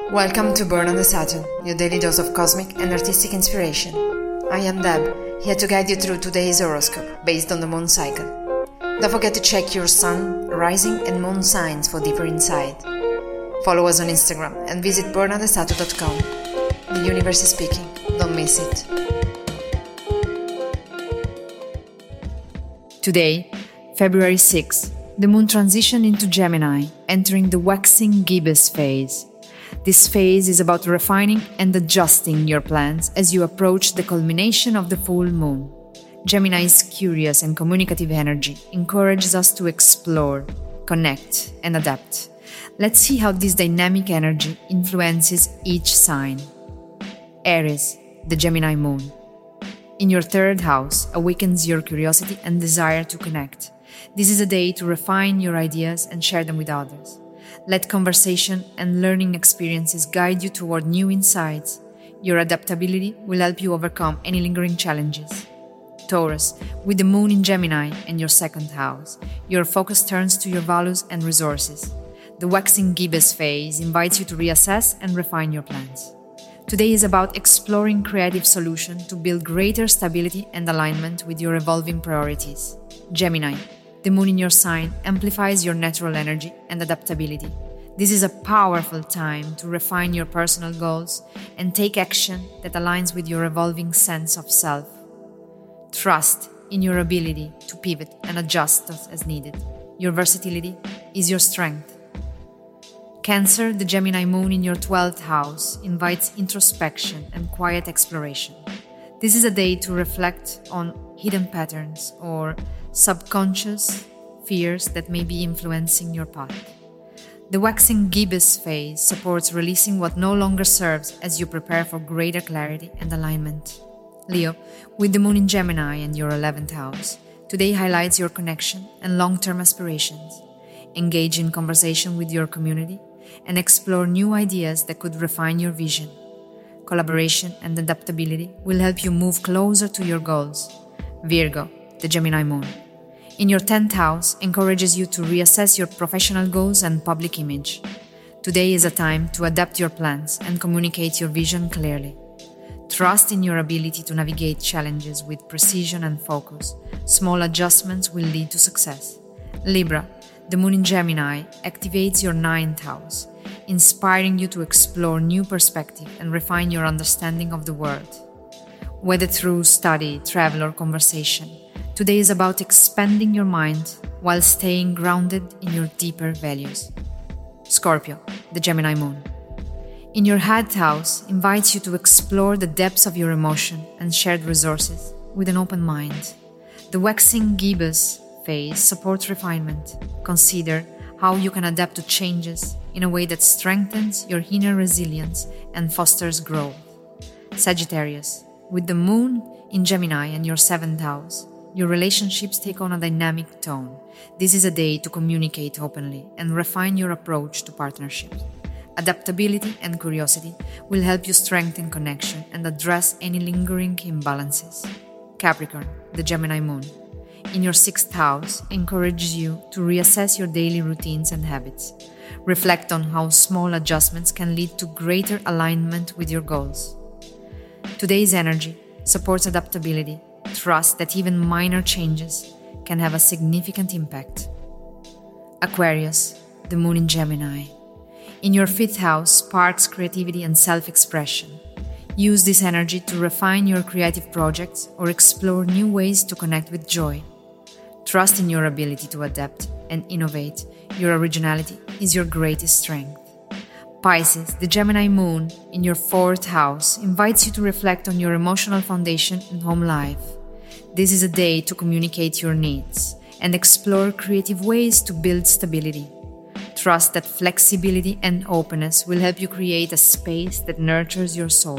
Welcome to Burn on the Saturn, your daily dose of cosmic and artistic inspiration. I am Deb, here to guide you through today's horoscope based on the moon cycle. Don't forget to check your sun, rising and moon signs for deeper insight. Follow us on Instagram and visit burnonthesaturn.com. The universe is speaking, don't miss it. Today, February 6, the moon transitioned into Gemini, entering the waxing gibbous phase. This phase is about refining and adjusting your plans as you approach the culmination of the full moon. Gemini's curious and communicative energy encourages us to explore, connect, and adapt. Let's see how this dynamic energy influences each sign. Aries, the Gemini moon. In your third house awakens your curiosity and desire to connect. This is a day to refine your ideas and share them with others. Let conversation and learning experiences guide you toward new insights. Your adaptability will help you overcome any lingering challenges. Taurus, with the moon in Gemini and your second house, your focus turns to your values and resources. The waxing gibbous phase invites you to reassess and refine your plans. Today is about exploring creative solutions to build greater stability and alignment with your evolving priorities. Gemini, the moon in your sign amplifies your natural energy and adaptability. This is a powerful time to refine your personal goals and take action that aligns with your evolving sense of self. Trust in your ability to pivot and adjust as needed. Your versatility is your strength. Cancer, the Gemini moon in your 12th house, invites introspection and quiet exploration. This is a day to reflect on hidden patterns or subconscious fears that may be influencing your path. The waxing gibbous phase supports releasing what no longer serves as you prepare for greater clarity and alignment. Leo, with the moon in Gemini and your 11th house, today highlights your connection and long-term aspirations. Engage in conversation with your community and explore new ideas that could refine your vision. Collaboration and adaptability will help you move closer to your goals. Virgo, the Gemini moon, in your 10th house, encourages you to reassess your professional goals and public image. Today is a time to adapt your plans and communicate your vision clearly. Trust in your ability to navigate challenges with precision and focus. Small adjustments will lead to success. Libra, the moon in Gemini, activates your 9th house, inspiring you to explore new perspectives and refine your understanding of the world. Whether through study, travel, or conversation, today is about expanding your mind while staying grounded in your deeper values. Scorpio, the Gemini moon, in your 8th house, invites you to explore the depths of your emotion and shared resources with an open mind. The waxing gibbous phase supports refinement. Consider how you can adapt to changes in a way that strengthens your inner resilience and fosters growth. Sagittarius, with the moon in Gemini and your 7th house, your relationships take on a dynamic tone. This is a day to communicate openly and refine your approach to partnerships. Adaptability and curiosity will help you strengthen connection and address any lingering imbalances. Capricorn, the Gemini moon, in your 6th house, encourages you to reassess your daily routines and habits. Reflect on how small adjustments can lead to greater alignment with your goals. Today's energy supports adaptability. Trust that even minor changes can have a significant impact. Aquarius, the moon in Gemini, in your 5th house, sparks creativity and self-expression. Use this energy to refine your creative projects or explore new ways to connect with joy. Trust in your ability to adapt and innovate. Your originality is your greatest strength. Pisces, the Gemini moon, in your 4th house, invites you to reflect on your emotional foundation and home life. This is a day to communicate your needs and explore creative ways to build stability. Trust that flexibility and openness will help you create a space that nurtures your soul.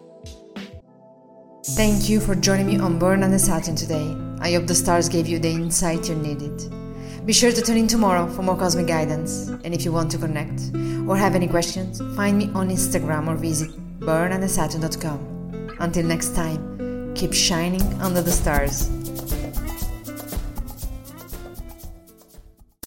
Thank you for joining me on Burn on the Saturn today. I hope the stars gave you the insight you needed. Be sure to tune in tomorrow for more cosmic guidance. And if you want to connect or have any questions, find me on Instagram or visit burnonthesaturn.com. Until next time, keep shining under the stars.